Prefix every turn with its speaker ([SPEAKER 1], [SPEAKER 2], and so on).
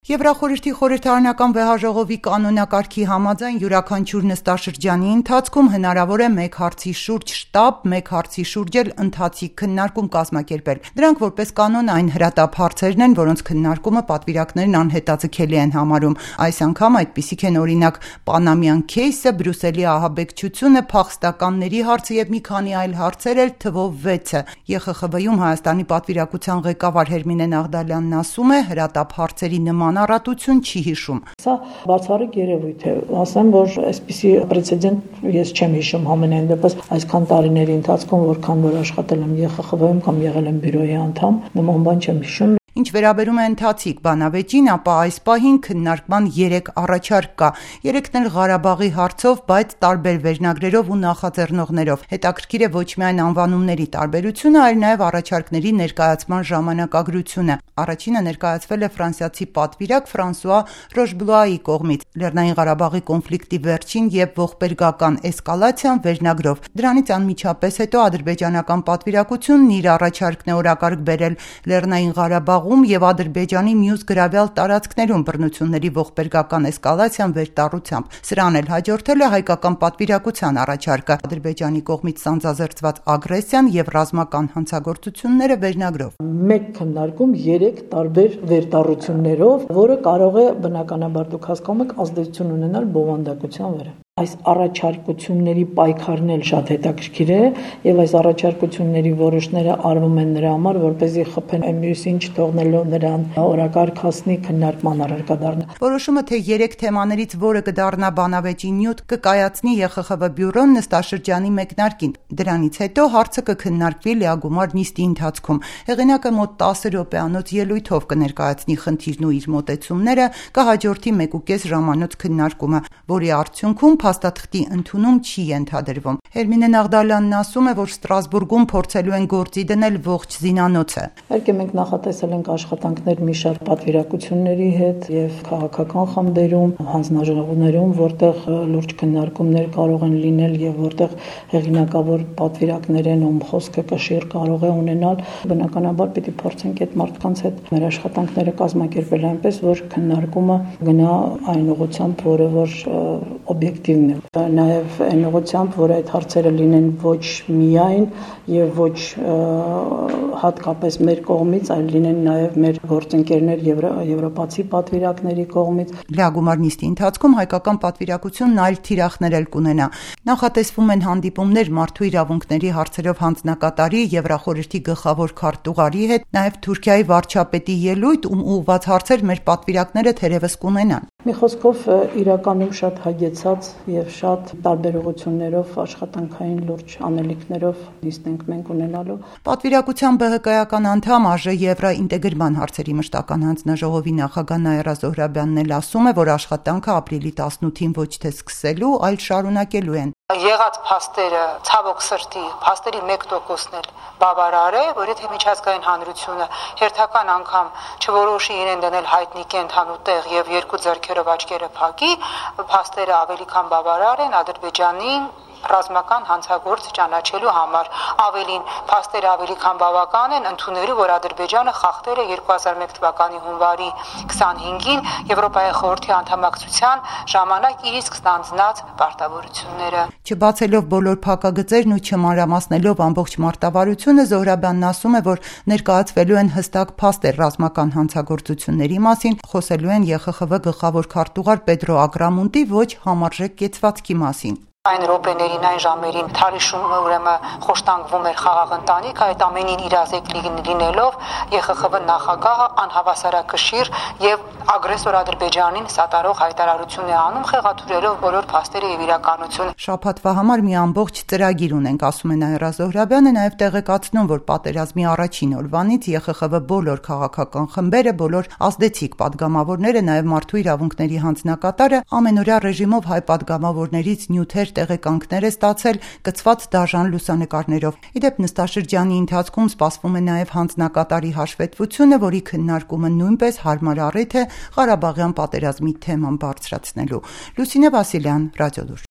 [SPEAKER 1] Եվրախորհրդի խորհրդարանական վեհաժողովի կանոնակարգի համաձայն յուրաքանչյուր նստաշրջանի ընթացքում հնարավոր է մեկ հարցի շուրջ շտապ, մեկ հարցի շուրջ էլ ընթացիկ քննարկում կազմակերպել։ Դրանք որպես կանոն այն հրատապ հարցերն են, որոնց քննարկումը պատվիրակներն անհետաձգելի են համարում։ Այս անգամ այդպիսիք են օրինակ Պանամյան քեյսը, Բրյուսելի ահաբեկչությունը, փախստականների հարցը եւ մի քանի այլ հարցեր էլ թվով 6-ը։ ԵԽԽՎ-ում Հայաստանի պատվիրակության ղեկավար Հերմինե Նաղդալյանն ասում է, հրատապ հարցերի նման առատություն չի հիշում։
[SPEAKER 2] Սա բացառիկ երևույթ է, ասեմ, որ այսպիսի պրեցեդենտ ես չեմ հիշում համենայն դեպս այսքան տարիների ընթացքում, որքան որ աշխատել եմ ԵԽԽՎ-ում կամ եղել եմ բյուրոյի անդամ, նման բան չեմ հիշում։
[SPEAKER 1] Ինչ վերաբերում է ընթացիկ բանավեճին, ապա այս պահին քննարկման 3 առաջարկ կա։ 3-ն էլ Ղարաբաղի հարցով, բայց տարբեր վերնագրերով ու նախաձեռնողներով։ Հետաքրքիր է ոչ միայն անվանումների տարբերությունը, այլ նաև առաջարկների ներկայացման ժամանակագրությունը։ Առաջինը ներկայացվել է ֆրանսիացի պատվիրակ Ֆրանսուଆ Ռոշբլուայի կողմից Լեռնային Ղարաբաղի կոնֆլիկտի վերջին եւ ողբերգական էսկալացիան վերնագրով։ Դրանից անմիջապես հետո ադրբեջանական պատվիրակությունն իր առաջարկն է օրակարգ բերել Լեռնային Ղարաբաղում եւ Ադրբեջանի մյուս գրավյալ տարածքներում բռնությունների ողբերգական էսկալացիան վերտառությամբ։ Սրան էլ հաջորդել է հայկական պատվիրակության առաջարկը Ադրբեջանի կողմից սանձազերծված ագրեսիան եւ ռազմական հանցագործությունները վերնագրով։
[SPEAKER 2] Մեկ քննարկում 3 տարբեր վերտառություններով, որը կարող է բնականաբար դուք հասկանում եք ազդեցություն ունենալ բովանդակության վրա։ Այս առաջարկությունների պայքարն էլ շատ հետաքրքիր է եւ այս առաջարկությունների որոշները արվում են նրա համար, որպեսզի խփեն մյուսին չթողնելով նրան օրակարգ հասնի քննարկման առարկա դառնա։
[SPEAKER 1] Որոշումը թե 3 թեմաներից որը կդառնա բանավեճի նյութ կկայացնի ԵԽԽՎ բյուրոն նստաշրջանի մեկնարկին։ Դրանից հետո հարցը կքննարկվի լիագումար նիստի ընթացքում։ Հեղինակը մոտ 10 րոպեանոց ելույթով կներկայացնի խնդիրն ու իր մոտեցումները, կհաջորդի 1.5 ժամանոց քննարկումը, որի արդյունքում փաստաթղթի ընդունում չի ենթադրվում։ Հերմինե Նաղդալյանն ասում է, որ Ստրասբուրգում փորձելու են գործի դնել ողջ զինանոցը։
[SPEAKER 2] Իհարկե մենք նախատեսել ենք աշխատանքներ մի շարք պատվիրակությունների հետ եւ քաղաքական խմբերում, հանձնաժողովներում, որտեղ լուրջ քննարկումներ կարող են լինել եւ որտեղ հեղինակավոր պատվիրակներ են, ում խոսքը կշիռ կարող է ունենալ։ Բնականաբար պիտի փորձենք այդ մարդկանց հետ մեր աշխատանքները կազմակերպել այնպես, որ քննարկումը գնա այն ուղղությամբ, որը որ օբյեկտիվ նաև այն ուղղությամբ, որ այդ հարցերը լինեն ոչ միայն եւ ոչ հատկապես մեր կողմից, այլ լինեն նաև մեր գործընկերներ եվրոպացի պատվիրակների կողմից։
[SPEAKER 1] Լիագումար նիստի ընթացքում հայկական պատվիրակությունն այլ թիրախներ էլ կունենա։ Նախատեսվում են հանդիպումներ մարդու իրավունքների հարցերով հանձնակատարի, Եվրախորհրդի գլխավոր քարտուղարի հետ, նաև Թուրքիայի վարչապետի ելույթ, ում ուղղված հարցեր մեր պատվիրակները թերևս կունենան։
[SPEAKER 2] Մի խոսքով իրականում շատ հագեցած եւ շատ տարբերություններով աշխատանքային լուրջ անելիքներով նիստ ենք մենք ունենալու։
[SPEAKER 1] Պատվիրակության ԲՀԿ-ական անդամ ԱԺ Եվրաինտեգրման հարցերի մշտական հանձնաժողովի նախագահ Նաիրա Զոհրաբյանն էլ ասում է, որ աշխատանքը ապրիլի 18-ին ոչ թե սկսելու, այլ շարունակելու են։
[SPEAKER 3] Եղած փաստերը, ցավոք սրտի, փաստերի 1%-ն էլ բավարար է, որ եթե միջազգային հանրությունը հերթական անգամ չորոշի իրեն դնել հայտնի կենթանու տեղ եւ երկու ձեռքերով աչքերը փակի, փաստերը ավելի քան բավարար են Ադրբեջանին ռազմական հանցագործ ճանաչելու համար։ Ավելին, փաստերը ավելի քան բավական են ընդունելու, որ Ադրբեջանը խախտել է 2001 թվականի հունվարի 25-ին Եվրոպայի խորհրդի անդամակցության ժամանակ իր իսկ ստանձնած պարտավորությունները։
[SPEAKER 1] Չբացելով բոլոր փակագծերն ու չմանրամասնելով ամբողջ մարտավարությունը, Զոհրաբյանն ասում է, որ ներկայացվելու են հստակ փաստեր ռազմական հանցագործությունների մասին, խոսելու են ԵԽԽՎ գլխավոր քարտուղար Պետրո Ագրամունտի ոչ համարժեք կեցվածքի մասին։
[SPEAKER 3] Այն րոպեներին, այն ժամերին Թարիշումը ուրեմն խոշտանգվում էր խաղաղ ընտանիք, այդ ամենին իրազեկ լինելով ԵԽԽՎ նախագահը անհավասարակշիռ եւ ագրեսոր Ադրբեջանին սատարող հայտարարություն է անում, խեղաթյուրելով բոլոր փաստերը եւ իրականությունը։
[SPEAKER 1] Շաբաթվա համար մի ամբողջ ծրագիր ունենք, ասում է Նաիրա Զոհրաբյանը, նաեւ տեղեկացնում, որ պատերազմի առաջին օրվանից ԵԽԽՎ բոլոր քաղաքական խմբերը, բոլոր ազդեցիկ падգամավորները, նաեւ մարդու իրավունքների հանձնակատարը ամենօրյա ռեժիմով հայ падգամավորներից նյութեր տեղեկանքներ է ստացել կցված դաժան լուսանկարներով։ Իդեպ նստաշրջանի ընթացքում սպասվում է նաև հանձնակատարի հաշվետվությունը, որի քննարկումը նույնպես հարմար առիթ է Ղարաբաղյան պատերազմի թեման բարձրացնելու։ Լուսինե Վասիլյան, Ռադիոլուր։